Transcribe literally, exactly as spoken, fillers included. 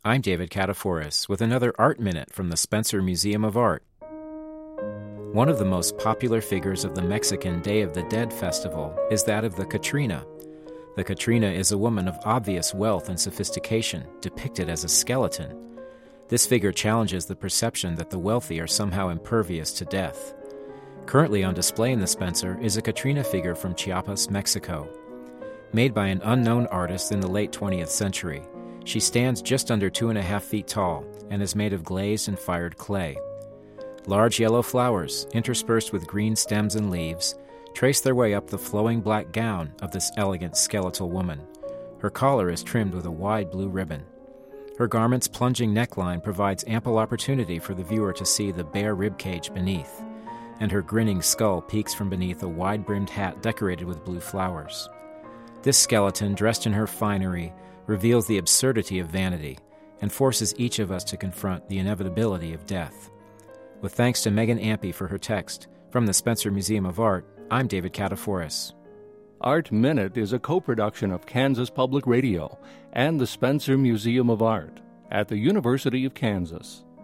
I'm David Kataforis with another Art Minute from the Spencer Museum of Art. One of the most popular figures of the Mexican Day of the Dead festival is that of the Catrina. The Catrina is a woman of obvious wealth and sophistication, depicted as a skeleton. This figure challenges the perception that the wealthy are somehow impervious to death. Currently on display in the Spencer is a Catrina figure from Chiapas, Mexico. Made by an unknown artist in the late twentieth century, she stands just under two and a half feet tall and is made of glazed and fired clay. Large yellow flowers, interspersed with green stems and leaves, trace their way up the flowing black gown of this elegant skeletal woman. Her collar is trimmed with a wide blue ribbon. Her garment's plunging neckline provides ample opportunity for the viewer to see the bare ribcage beneath, and her grinning skull peeks from beneath a wide-brimmed hat decorated with blue flowers. This skeleton, dressed in her finery, reveals the absurdity of vanity and forces each of us to confront the inevitability of death. With thanks to Megan Ampey for her text, from the Spencer Museum of Art, I'm David Kataforis. Art Minute is a co-production of Kansas Public Radio and the Spencer Museum of Art at the University of Kansas.